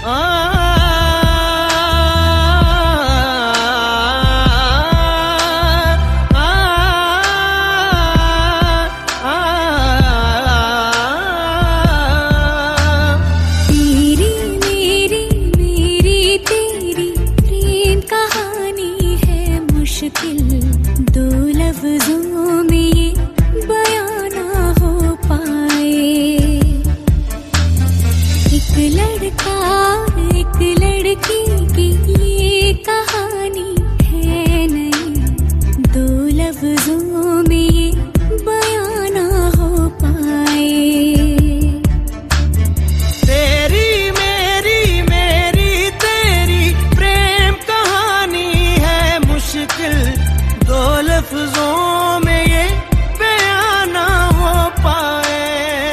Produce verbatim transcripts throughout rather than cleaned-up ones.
दो लफ्जों में ये बयां ना हो पाए। एक लड़का एक लड़की की ये कहानी है नहीं, दो लफ्जों में ये बयां ना हो पाए। तेरी मेरी मेरी तेरी प्रेम कहानी है मुश्किल, दो लफ्जों में ये बयां ना हो पाए।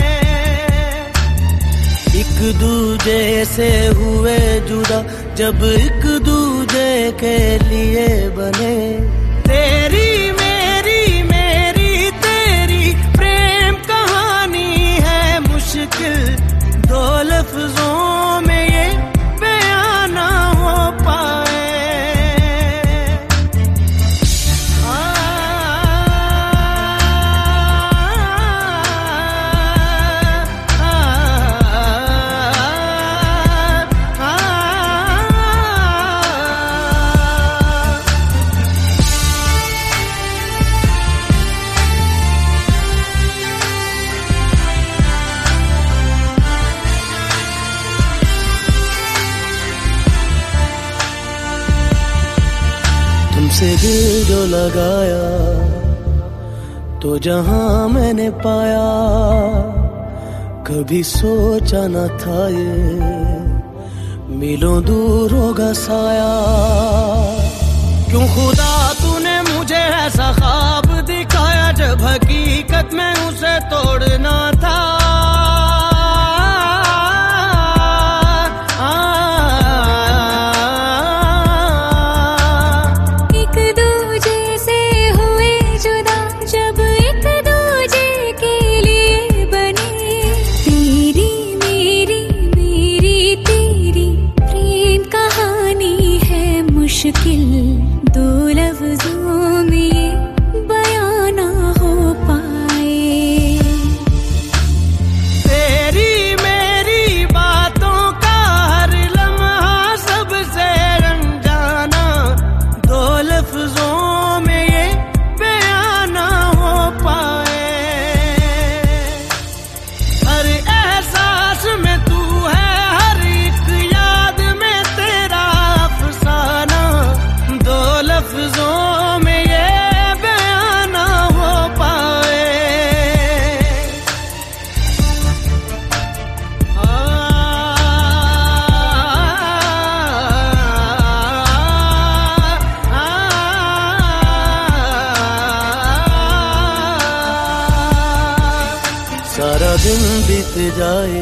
एक दूजे से हुए जुदा जब एक दूजे के लिए बने, तेरी मेरी मेरी तेरी प्रेम कहानी है मुश्किल, दो लफ्जों में ये बयां ना हो पाए। तुमसे दिल जो लगाया तो जहां मैंने पाया, कभी सोचा न था ये मिलों दूर होगा साया। क्यों खुदा तूने मुझे ऐसा ख्वाब दिखाया जब हकीकत में उसे तोड़ना था। मुश्किल दो लफ्जों में ये बयां ना हो पाए। तेरी मेरी बातों का हर लम्हा सबसे अनजाना, दो लफ्जों में ये बयां ना हो पाए। हर एहसास में तू है, हर एक याद में तेरा अफसाना, दो लफ्जों में ये बयां ना हो पाए। आ, आ, सारा दिन बीत जाए,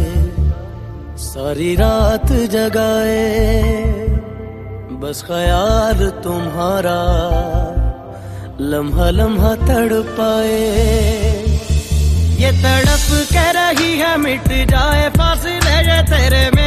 सारी रात जगाए, बस ख्याल तुम्हारा लम्हा लम्हा तड़पाए। ये तड़प के रही है मिट जाए फासले ये तेरे